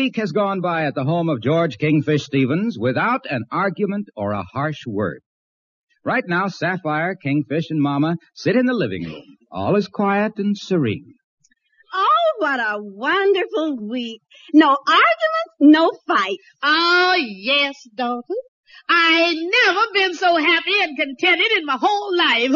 week has gone by at the home of George Kingfish Stevens without an argument or a harsh word. Right now, Sapphire, Kingfish, and Mama sit in the living room. All is quiet and serene. Oh, what a wonderful week. No arguments, no fights. Oh, yes, Dalton. I ain't never been so happy and contented in my whole life.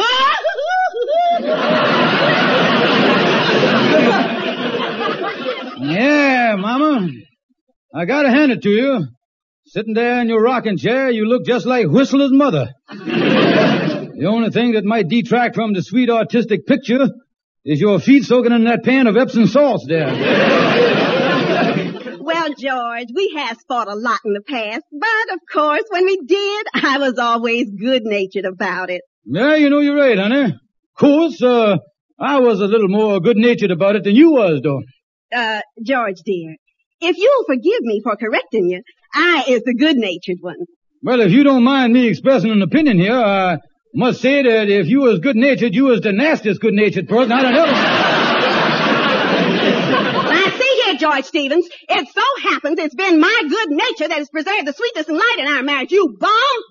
Yeah, Mama. I gotta hand it to you. Sitting there in your rocking chair, you look just like Whistler's mother. The only thing that might detract from the sweet artistic picture is your feet soaking in that pan of Epsom salts there. Well, George, we have fought a lot in the past, but of course, when we did, I was always good-natured about it. Yeah, you know you're right, honey. Of course, I was a little more good-natured about it than you was, though. George, dear, if you'll forgive me for correcting you, I is the good-natured one. Well, if you don't mind me expressing an opinion here, I must say that if you was good-natured, you was the nastiest good-natured person I done ever. Now, see here, George Stevens, it so happens it's been my good nature that has preserved the sweetness and light in our marriage, you bum!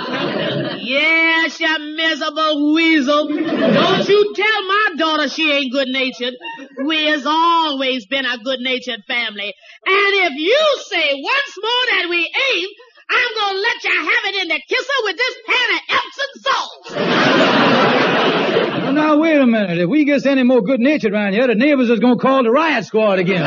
Yes, you miserable weasel. Don't you tell my daughter she ain't good-natured. We has always been a good-natured family. And if you say once more that we ain't, I'm gonna let you have it in the kisser with this pan of Epsom salts. Well, now, wait a minute. If we get any more good-natured around here, the neighbors is gonna call the riot squad again.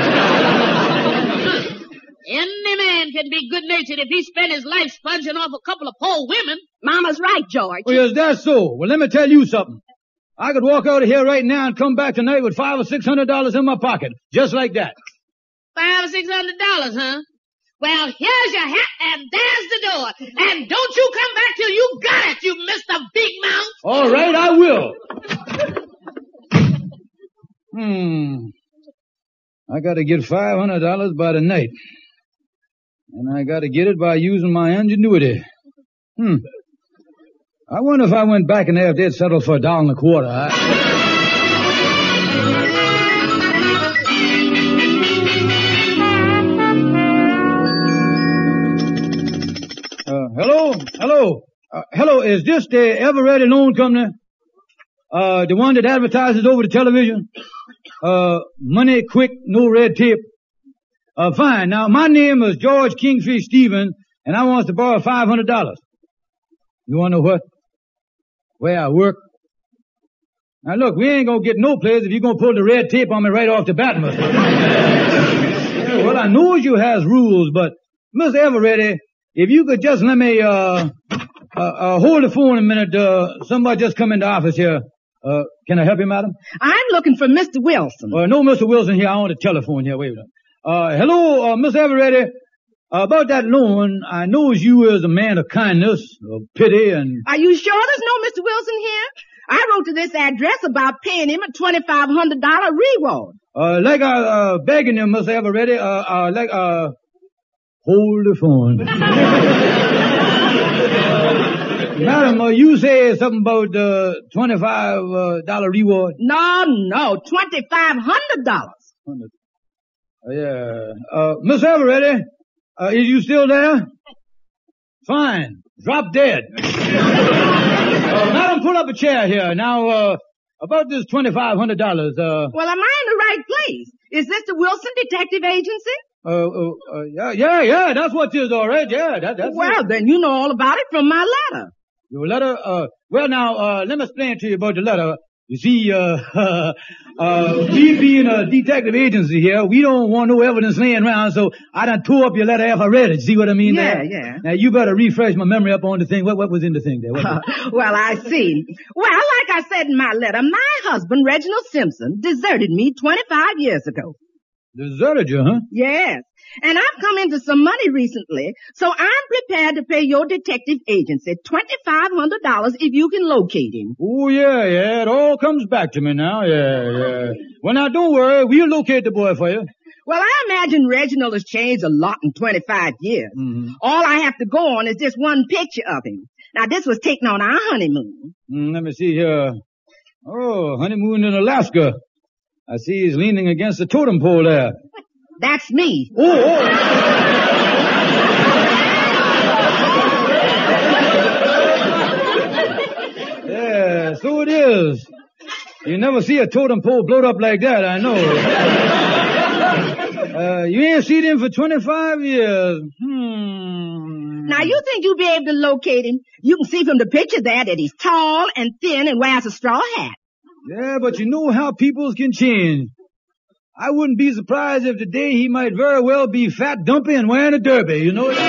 Any man can be good-natured if he spent his life sponging off a couple of poor women. Mama's right, George. Well, is that so? Well, let me tell you something. I could walk out of here right now and come back tonight with $500 or $600 in my pocket. Just like that. $500 or $600, huh? Well, here's your hat, and there's the door. And don't you come back till you got it, you Mr. Big Mouth. All right, I will. I gotta get $500 by the night. And I gotta get it by using my ingenuity. I wonder if I went back in there if they'd settle for $1.25. Hello, is this the Ever-Ready Loan Company? The one that advertises over the television? Money quick, no red tape. Fine. Now, my name is George Kingfish Stevens, and I want to borrow $500. You want to know what? Where I work? Now, look, we ain't gonna get no place if you're gonna pull the red tape on me right off the bat, mister. Yeah, well, I know you has rules, but Mr. Everready, if you could just let me, hold the phone a minute, somebody just come into the office here. Can I help you, madam? I'm looking for Mr. Wilson. No Mr. Wilson here. I want a telephone here. Wait a minute. Hello, Mr. Everready. About that loan, I knows you is a man of kindness, of pity, and... Are you sure there's no Mr. Wilson here? I wrote to this address about paying him a $2,500 reward. Like I, begging you, Mr. Everready, hold the phone. Madam, you say something about, $25 reward? No, $2,500. Yeah. Miss Everready, is you still there? Fine. Drop dead. Madam, pull up a chair here. Now, about this $2,500, Well, am I in the right place? Is this the Wilson Detective Agency? Yeah, that's what it is, all right. Yeah, that's Well, then you know all about it from my letter. Your letter? Well, now, let me explain to you about the letter. You see, we being a detective agency here, we don't want no evidence laying around, so I done tore up your letter after I read it. See what I mean there? Yeah. Now, you better refresh my memory up on the thing. What was in the thing there? Well, I see. Well, like I said in my letter, my husband, Reginald Simpson, deserted me 25 years ago. Deserted you, huh? Yes. And I've come into some money recently, so I'm prepared to pay your detective agency $2,500 if you can locate him. Oh, yeah, it all comes back to me now, yeah. Well, now, don't worry, we'll locate the boy for you. Well, I imagine Reginald has changed a lot in 25 years. Mm-hmm. All I have to go on is this one picture of him. Now, this was taken on our honeymoon. Let me see here. Oh, honeymoon in Alaska. I see he's leaning against the totem pole there. That's me. Oh. Yeah, so it is. You never see a totem pole blowed up like that, I know. You ain't seen him for 25 years. Now, you think you'll be able to locate him? You can see from the picture there that he's tall and thin and wears a straw hat. Yeah, but you know how peoples can change. I wouldn't be surprised if today he might very well be fat, dumpy, and wearing a derby, you know?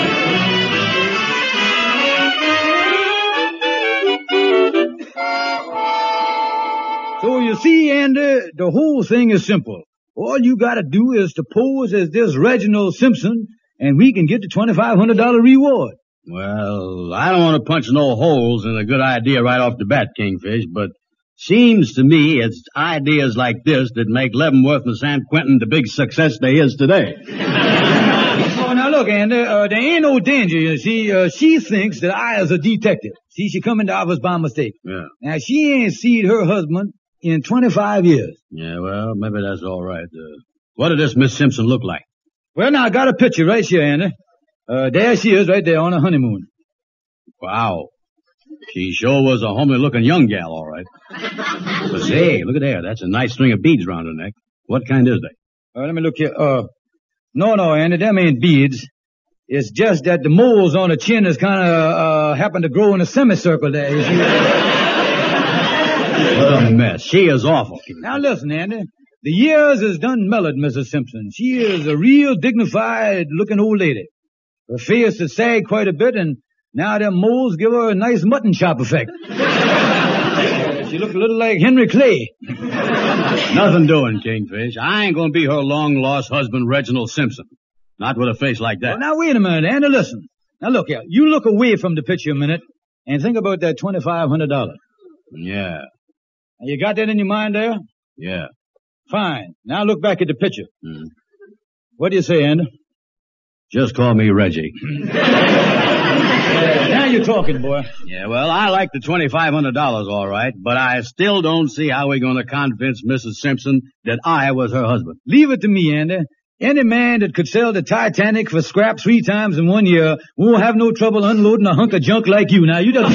So you see, Andy, the whole thing is simple. All you gotta do is to pose as this Reginald Simpson, and we can get the $2,500 reward. Well, I don't want to punch no holes in a good idea right off the bat, Kingfish, but seems to me it's ideas like this that make Leavenworth and San Quentin the big success they is today. Oh, now look, Andy, there ain't no danger, you see. She thinks that I is a detective. See, she come into office by mistake. Yeah. Now, she ain't seen her husband in 25 years. Yeah, well, maybe that's all right. What did this Miss Simpson look like? Well, now, I got a picture right here, Andy. There she is right there on her honeymoon. Wow. She sure was a homely-looking young gal, all right. But say, look at there. That's a nice string of beads around her neck. What kind is they? Let me look here. No, Andy, them ain't beads. It's just that the moles on her chin is kind of, happen to grow in a semicircle there, you see. What a mess. She is awful. Now listen, Andy. The years has done mellowed Mrs. Simpson. She is a real dignified-looking old lady. Her face has sagged quite a bit, and now them moles give her a nice mutton chop effect. She look a little like Henry Clay. Nothing doing, Kingfish. I ain't gonna be her long-lost husband, Reginald Simpson. Not with a face like that. Well, now, wait a minute, Andy, listen. Now, look here. You look away from the picture a minute and think about that $2,500. Yeah. You got that in your mind there? Yeah. Fine. Now look back at the picture. What do you say, Andy? Just call me Reggie. Now you're talking, boy. Yeah, well, I like the $2,500 all right, but I still don't see how we're going to convince Mrs. Simpson that I was her husband. Leave it to me, Andy. Any man that could sell the Titanic for scrap 3 times in 1 year won't have no trouble unloading a hunk of junk like you. Now, you just...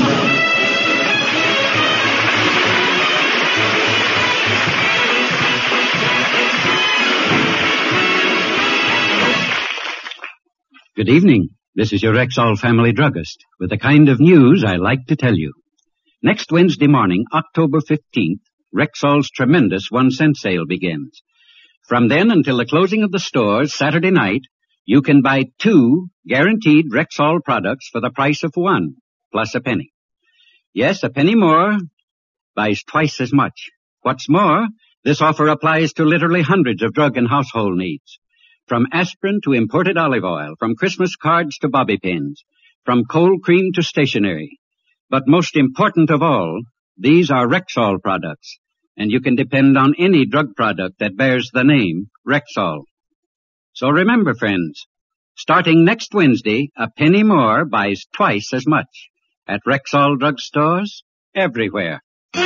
Good evening. This is your Rexall family druggist with the kind of news I like to tell you. Next Wednesday morning, October 15th, Rexall's tremendous 1-cent sale begins. From then until the closing of the stores Saturday night, you can buy 2 guaranteed Rexall products for the price of 1, plus a penny. Yes, a penny more buys twice as much. What's more, this offer applies to literally hundreds of drug and household needs. From aspirin to imported olive oil, from Christmas cards to bobby pins, from cold cream to stationery. But most important of all, these are Rexall products, and you can depend on any drug product that bears the name Rexall. So remember, friends, starting next Wednesday, a penny more buys twice as much at Rexall drugstores everywhere.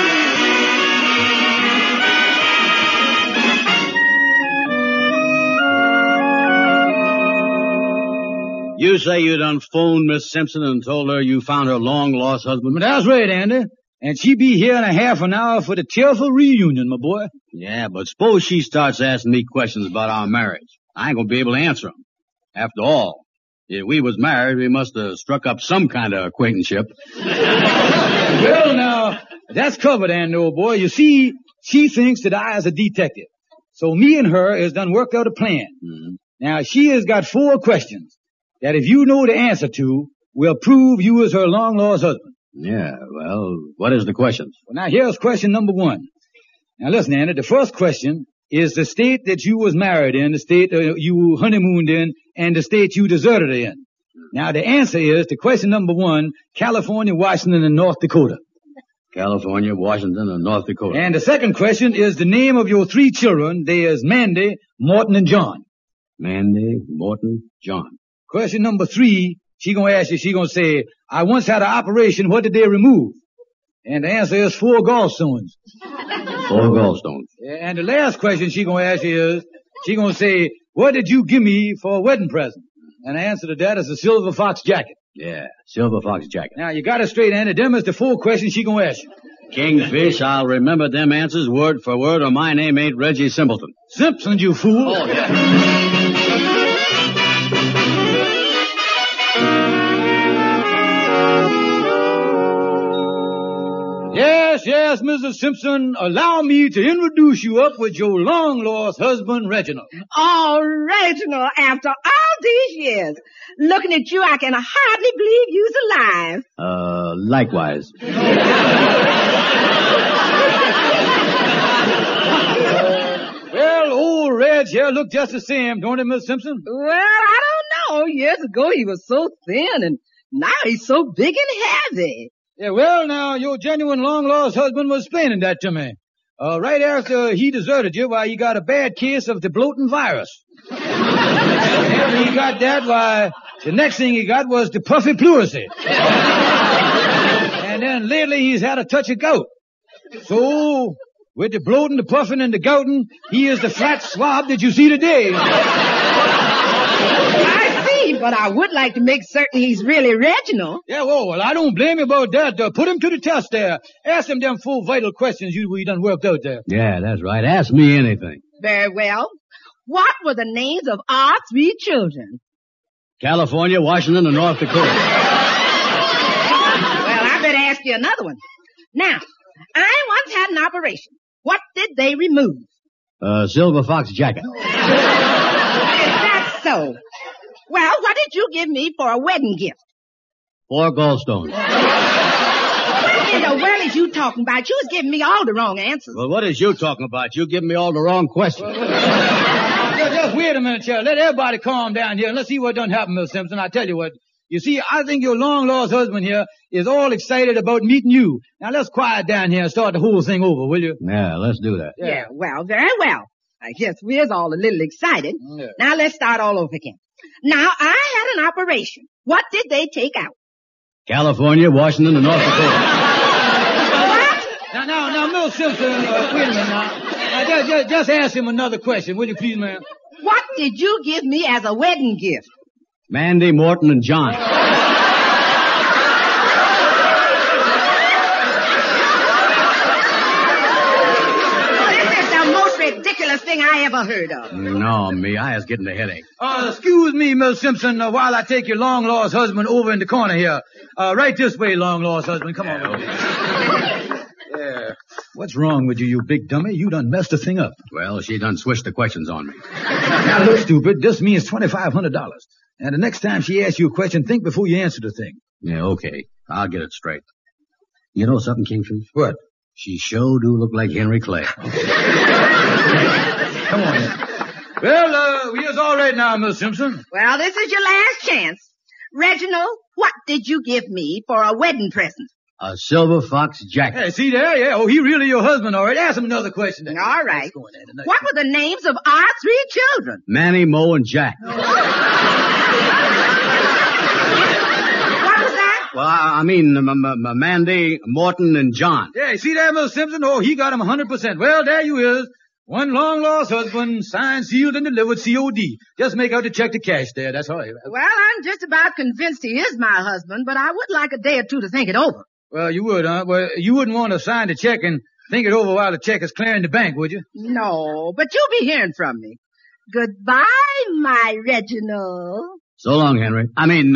You say you done phoned Miss Simpson and told her you found her long-lost husband? But that's right, Andy. And she be here in a half an hour for the tearful reunion, my boy. Yeah, but suppose she starts asking me questions about our marriage. I ain't gonna be able to answer them. After all, if we was married, we must have struck up some kind of acquaintanceship. Well, now, that's covered, Andy, old boy. You see, she thinks that I is a detective. So me and her has done worked out a plan. Mm-hmm. Now, she has got 4 questions that if you know the answer to, will prove you is her long-lost husband. Yeah, well, what is the question? Well, now, here's question number 1. Now, listen, Andy, the first question is the state that you was married in, the state you honeymooned in, and the state you deserted in. Now, the answer is to question number 1, California, Washington, and North Dakota. California, Washington, and North Dakota. And the second question is the name of your 3 children. They is Mandy, Morton, and John. Mandy, Morton, John. Question number 3, she gonna ask you, she gonna say, I once had an operation, what did they remove? And the answer is 4 gallstones. 4 gallstones. And the last question she gonna ask you is, she gonna say, what did you give me for a wedding present? And the answer to that is a Silver Fox jacket. Yeah, Silver Fox jacket. Now, you got it straight, Andy. Them is the 4 questions she gonna ask you. Kingfish, I'll remember them answers word for word, or my name ain't Reggie Simpleton. Simpson, you fool. Oh, yeah. Yes, Mrs. Simpson, allow me to introduce you up with your long-lost husband, Reginald. Oh, Reginald, after all these years, looking at you, I can hardly believe you's alive. Likewise. Well, old Reg here look just the same, don't he, Miss Simpson? Well, I don't know. Years ago he was so thin, and now he's so big and heavy. Yeah, well, now, your genuine long-lost husband was explaining that to me. Right after he deserted you, why, he got a bad case of the bloating virus. After he got that, why, the next thing he got was the puffy pleurisy. And then lately he's had a touch of gout. So, with the bloating, the puffing, and the gouting, he is the flat swab that you see today. I see, but I would like to make certain he's really Reginald. Yeah, well, I don't blame you about that. Put him to the test there. Ask him them 4 vital questions we done worked out there. Yeah, that's right. Ask me anything. Very well. What were the names of our 3 children? California, Washington, and North Dakota. Well, I better ask you another one. Now, I once had an operation. What did they remove? Silver Fox jacket. Is that so? Well, what did you give me for a wedding gift? 4 gallstones. What in the world is you talking about? You was giving me all the wrong answers. Well, what is you talking about? You giving me all the wrong questions. Just wait a minute, Chair. Let everybody calm down here and let's see what done happened, Miss Simpson. I tell you what. You see, I think your long-lost husband here is all excited about meeting you. Now, let's quiet down here and start the whole thing over, will you? Yeah, let's do that. Yeah, well, very well. I guess we're all a little excited. Yeah. Now, let's start all over again. Now, I had an operation. What did they take out? California, Washington, and North Dakota. What? Now, Miss Simpson, wait a minute now. Just ask him another question, will you please, ma'am? What did you give me as a wedding gift? Mandy, Morton, and John. This is the most ridiculous thing I ever heard of. No, me, I was getting a headache. Excuse me, Miss Simpson, while I take your long-lost husband over in the corner here. Right this way, long-lost husband. Come on. Yeah. What's wrong with you, you big dummy? You done messed the thing up. Well, she done switched the questions on me. Now, look, stupid. This means $2,500. And the next time she asks you a question, think before you answer the thing. Yeah, okay. I'll get it straight. You know something, Kingfish? What? She sure do look like Henry Clay. Come on. Well, we is all right now, Miss Simpson. Well, this is your last chance. Reginald, what did you give me for a wedding present? A Silver Fox jacket. Hey, see there? Yeah. Oh, he really your husband, all right. Ask him another question then. All right. Let's go in there tonight. What were the names of our 3 children? Manny, Mo, and Jack. What was that? Well, I mean, Mandy, Morton, and John. Yeah, see there, Miss Simpson? Oh, he got him 100%. Well, there you is. One long-lost husband, signed, sealed, and delivered, COD. Just make out the check to cash there. That's all right. Well, I'm just about convinced he is my husband, but I would like a day or 2 to think it over. Well, you would, huh? Well, you wouldn't want to sign the check and think it over while the check is clearing the bank, would you? No, but you'll be hearing from me. Goodbye, my Reginald. So long, Henry. I mean,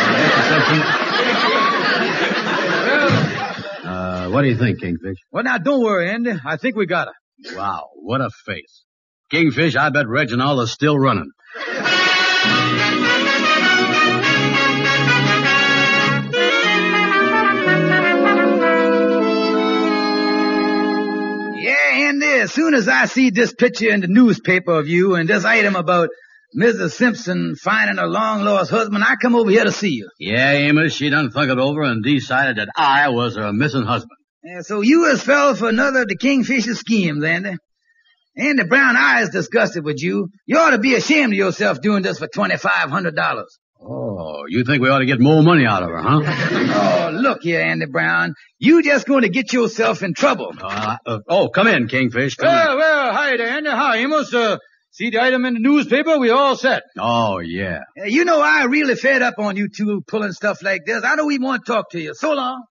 what do you think, Kingfish? Well, now, don't worry, Andy. I think we got her. Wow, what a face. Kingfish, I bet Reginald is still running. Yeah, Andy, as soon as I see this picture in the newspaper of you and this item about Mrs. Simpson finding her long-lost husband, I come over here to see you. Yeah, Amos, she done thunk it over and decided that I was her missing husband. Yeah, so you has fell for another of the Kingfisher schemes, Andy. Andy Brown, I is disgusted with you. You ought to be ashamed of yourself doing this for $2,500. Oh, you think we ought to get more money out of her, huh? Oh, look here, Andy Brown. You just going to get yourself in trouble. Come in, Kingfish. Come in. Well, hi there, Andy. Hi, Amos. See the item in the newspaper? We all set. Oh, yeah. You know, I really fed up on you two pulling stuff like this. I don't even want to talk to you. So long.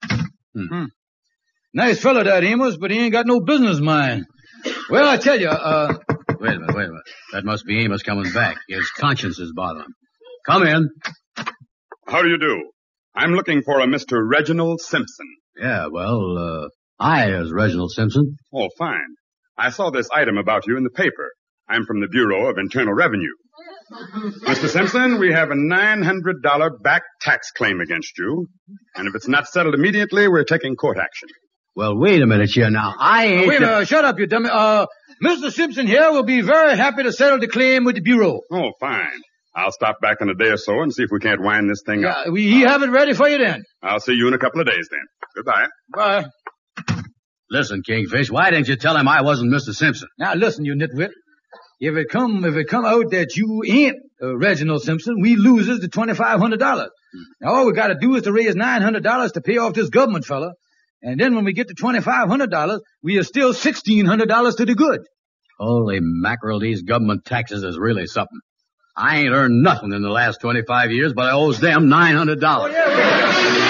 Nice fellow, that Amos, but he ain't got no business mind. Well, I tell you, Wait a minute. That must be Amos coming back. His conscience is bothering him. Come in. How do you do? I'm looking for a Mr. Reginald Simpson. Yeah, well, I is Reginald Simpson. Oh, fine. I saw this item about you in the paper. I'm from the Bureau of Internal Revenue. Mr. Simpson, we have a $900 back tax claim against you. And if it's not settled immediately, we're taking court action. Well, wait a minute here now. I ain't... wait a minute, shut up, you dummy. Mr. Simpson here will be very happy to settle the claim with the Bureau. Oh, fine. I'll stop back in a day or so and see if we can't wind this thing up. We have it ready for you then. I'll see you in a couple of days then. Goodbye. Bye. Listen, Kingfish, why didn't you tell him I wasn't Mr. Simpson? Now listen, you nitwit. If it come out that you ain't Reginald Simpson, we loses the $2,500. Now all we gotta do is to raise $900 to pay off this government fella. And then when we get to $2,500, we are still $1,600 to the good. Holy mackerel, these government taxes is really something. I ain't earned nothing in the last 25 years, but I owes them $900. Oh, yeah.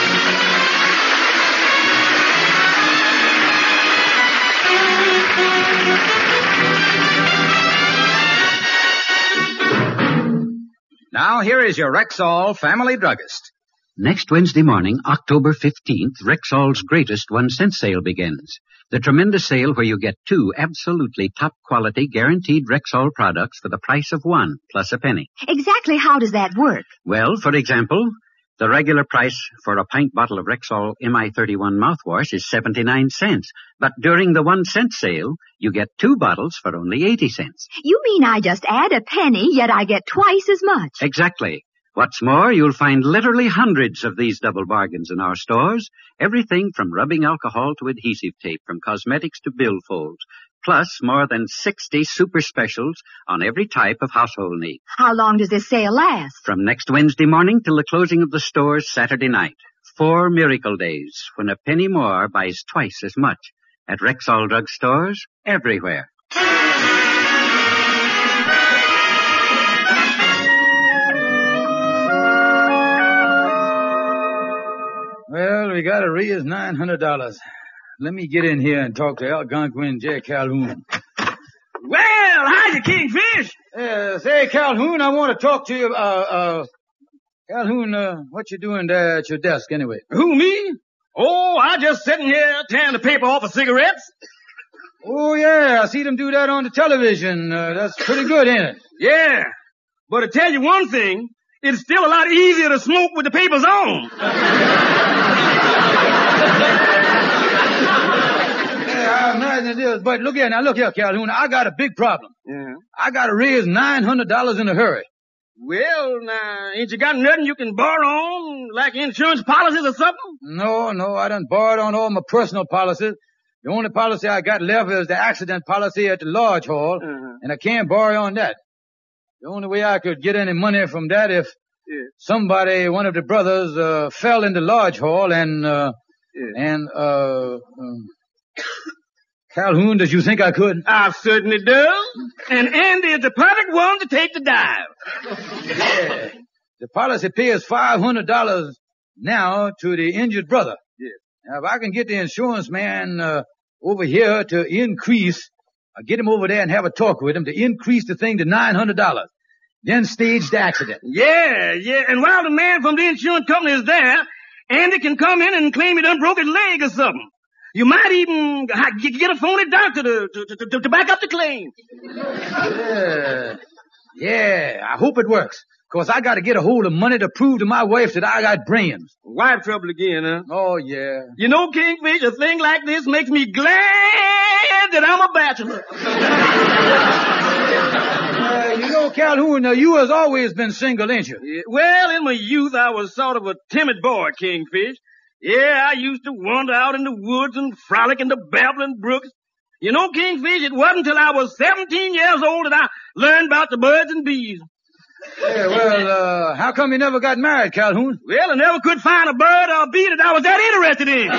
Now here is your Rexall family druggist. Next Wednesday morning, October 15th, Rexall's greatest 1-cent sale begins. The tremendous sale where you get 2 absolutely top-quality guaranteed Rexall products for the price of 1 plus a penny. Exactly how does that work? Well, for example, the regular price for a pint bottle of Rexall MI31 mouthwash is 79 cents. But during the 1-cent sale, you get 2 bottles for only 80 cents. You mean I just add a penny, yet I get twice as much? Exactly. What's more, you'll find literally hundreds of these double bargains in our stores. Everything from rubbing alcohol to adhesive tape, from cosmetics to billfolds. Plus more than 60 super specials on every type of household need. How long does this sale last? From next Wednesday morning till the closing of the stores Saturday night. 4 miracle days when a penny more buys twice as much at Rexall drug stores everywhere. Well, we gotta raise $900. Let me get in here and talk to Algonquin J. Calhoun. Well, hiya, Kingfish. Say, Calhoun, I want to talk to you. Calhoun, what you doing there at your desk anyway? Who, me? Oh, I just sitting here tearing the paper off of cigarettes. Oh, yeah, I see them do that on the television. That's pretty good, ain't it? Yeah, but to tell you one thing, it's still a lot easier to smoke with the papers on. I imagine it is, but look here, Calhoun, I got a big problem. Yeah. I gotta raise $900 in a hurry. Well, now, ain't you got nothing you can borrow on, like insurance policies or something? No, I done borrowed on all my personal policies. The only policy I got left is the accident policy at the Lodge Hall, and I can't borrow on that. The only way I could get any money from that if somebody, one of the brothers, fell in the Lodge Hall and Calhoun, does you think I could? I certainly do. And Andy is the perfect one to take the dive. Yeah. The policy pays $500 now to the injured brother. Yeah. Now, if I can get the insurance man over here to increase, I'll get him over there and have a talk with him to increase the thing to $900. Then stage the accident. Yeah. And while the man from the insurance company is there, Andy can come in and claim he done broke his leg or something. You might even get a phony doctor to back up the claim. Yeah, I hope it works. 'Cause I gotta get a hold of money to prove to my wife that I got brains. Wife trouble again, huh? Oh, yeah. You know, Kingfish, a thing like this makes me glad that I'm a bachelor. You know, Calhoun, you has always been single, ain't you? Yeah, well, in my youth, I was sort of a timid boy, Kingfish. Yeah, I used to wander out in the woods and frolic in the babbling brooks. You know, Kingfish, it wasn't until I was 17 years old that I learned about the birds and bees. Yeah, well, how come you never got married, Calhoun? Well, I never could find a bird or a bee that I was that interested in.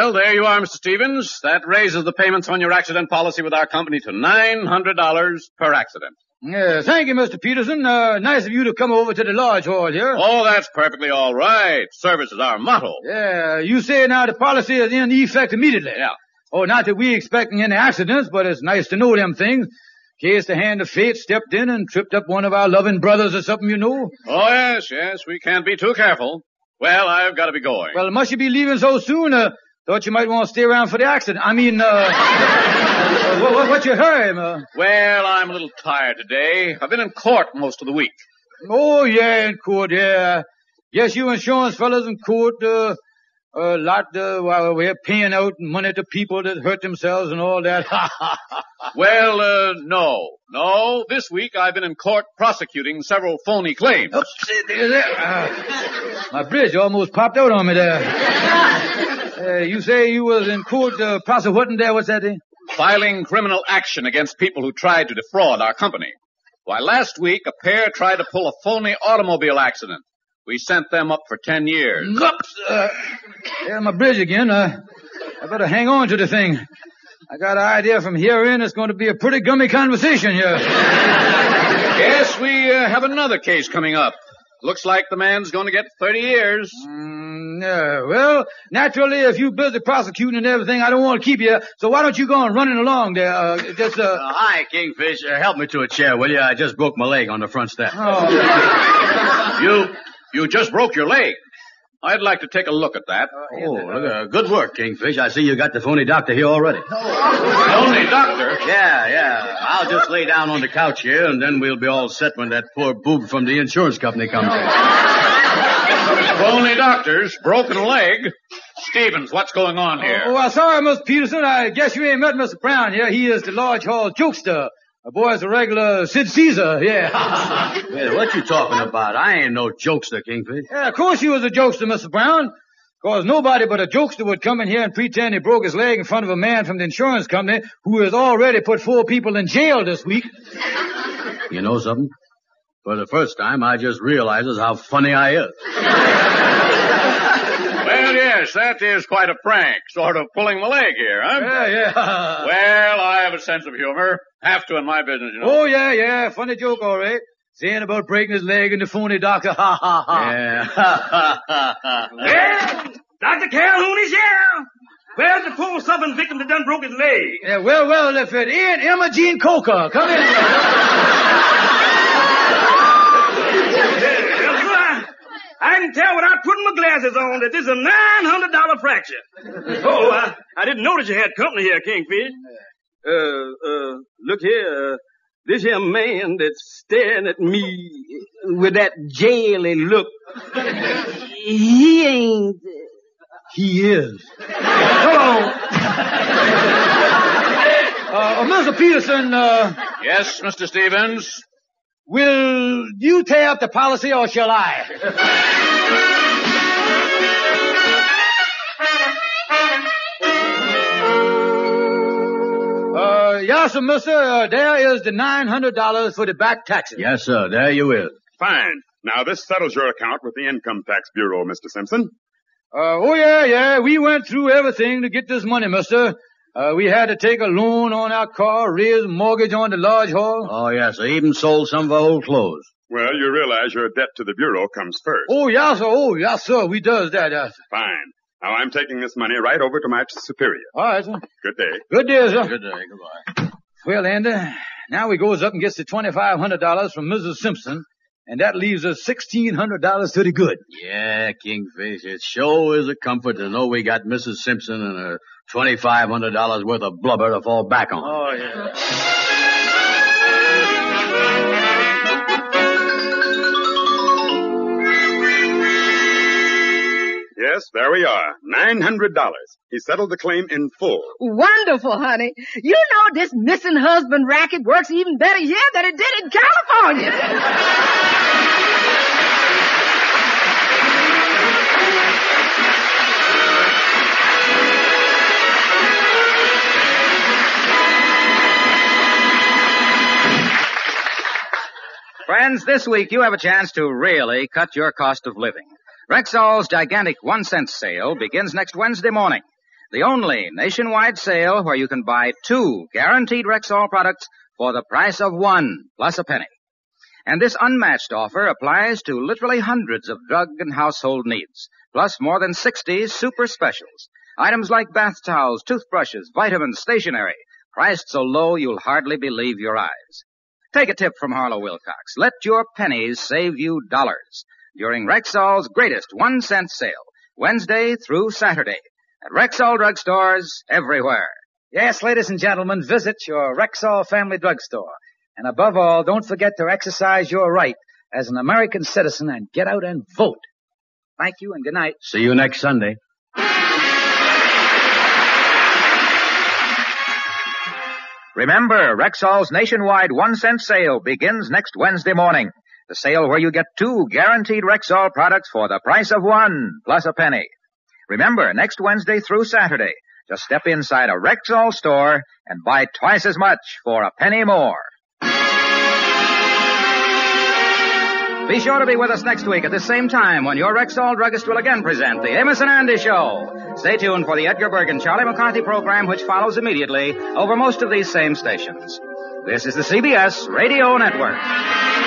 Well, there you are, Mr. Stevens. That raises the payments on your accident policy with our company to $900 per accident. Yeah, thank you, Mr. Peterson. Nice of you to come over to the lodge hall here. Oh, that's perfectly all right. Service is our motto. Yeah, you say now the policy is in effect immediately. Yeah. Oh, not that we expecting any accidents, but it's nice to know them things. In case the hand of fate stepped in and tripped up one of our loving brothers or something, you know. Oh, yes, we can't be too careful. Well, I've got to be going. Well, must you be leaving so soon? Thought you might want to stay around for the accident. I mean, what's your hurry, Well, I'm a little tired today. I've been in court most of the week. Oh, yeah, in court, yeah. Yes, you insurance fellas in court, while we're paying out money to people that hurt themselves and all that. Well, no. This week I've been in court prosecuting several phony claims. Oops, my bridge almost popped out on me there. You say you was in court prosecuting there. What's that? Filing criminal action against people who tried to defraud our company. Why, last week a pair tried to pull a phony automobile accident. We sent them up for 10 years. Oops, yeah, my bridge again. I better hang on to the thing. I got an idea from here in it's going to be a pretty gummy conversation here. Yes, we have another case coming up. Looks like the man's going to get 30 years. Well, naturally, if you busy prosecuting and everything, I don't want to keep you. So why don't you go on running along there? Hi, Kingfish. Help me to a chair, will you? I just broke my leg on the front step. Oh. You just broke your leg. I'd like to take a look at that. Look, good work, Kingfish. I see you got the phony doctor here already. Phony doctor? Yeah. I'll just lay down on the couch here, and then we'll be all set when that poor boob from the insurance company comes in. Phony doctors, broken leg. Stevens, what's going on here? I'm sorry, Mr. Peterson. I guess you ain't met Mr. Brown here. He is the Lodge Hall jokester. The boy's a regular Sid Caesar, yeah. Yeah, what you talking about? I ain't no jokester, Kingfish. Yeah, of course you was a jokester, Mr. Brown. Because nobody but a jokester would come in here and pretend he broke his leg in front of a man from the insurance company who has already put 4 people in jail this week. You know something? For the first time, I just realizes how funny I is. Well, yes, that is quite a prank, sort of pulling my leg here, huh? Yeah. Well, I have a sense of humor. Have to in my business, you know. Oh, yeah. Funny joke, all right. Saying about breaking his leg in the phony doctor. Ha, ha, ha. Yeah. Well, Dr. Calhoun is here. Where's the poor suffering victim that done broke his leg? Yeah, well, if it ain't Emma Jean Coker. Come in. I can tell without putting my glasses on that this is a $900 fracture. Oh, I didn't notice you had company here, Kingfish. Look here. This here man that's staring at me with that jaily look, he ain't... He is. Hello. Mr. Peterson, Yes, Mr. Stevens? will you tear up the policy or shall I? Yes, sir, mister. There is the $900 for the back taxes. Yes, sir. There you is. Fine. Now, this settles your account with the Income Tax Bureau, Mr. Simpson. Yeah. We went through everything to get this money, mister. We had to take a loan on our car, raise a mortgage on the Lodge Hall. Oh, yes, sir. Even sold some of our old clothes. Well, you realize your debt to the Bureau comes first. Oh, yes, sir. We does that, yes. Fine. Now, I'm taking this money right over to my superior. All right, sir. Good day. Good day, sir. Good day. Goodbye. Well, Andy, now we goes up and gets the $2,500 from Mrs. Simpson, and that leaves us $1,600 to the good. Yeah, Kingfish, it sure is a comfort to know we got Mrs. Simpson and her $2,500 worth of blubber to fall back on. Oh, yeah. Yes, there we are. $900. He settled the claim in full. Wonderful, honey. You know this missing husband racket works even better here than it did in California. Friends, this week you have a chance to really cut your cost of living. Rexall's gigantic 1-cent sale begins next Wednesday morning. The only nationwide sale where you can buy 2 guaranteed Rexall products for the price of 1 plus a penny. And this unmatched offer applies to literally hundreds of drug and household needs, plus more than 60 super specials. Items like bath towels, toothbrushes, vitamins, stationery, priced so low you'll hardly believe your eyes. Take a tip from Harlow Wilcox. Let your pennies save you dollars during Rexall's greatest 1-cent sale, Wednesday through Saturday, at Rexall drugstores everywhere. Yes, ladies and gentlemen, visit your Rexall Family Drugstore. And above all, don't forget to exercise your right as an American citizen and get out and vote. Thank you and good night. See you next Sunday. Remember, Rexall's nationwide 1-cent sale begins next Wednesday morning. The sale where you get 2 guaranteed Rexall products for the price of 1 plus a penny. Remember, next Wednesday through Saturday, just step inside a Rexall store and buy twice as much for a penny more. Be sure to be with us next week at the same time when your Rexall druggist will again present the Amos and Andy Show. Stay tuned for the Edgar Bergen Charlie McCarthy program, which follows immediately over most of these same stations. This is the CBS Radio Network.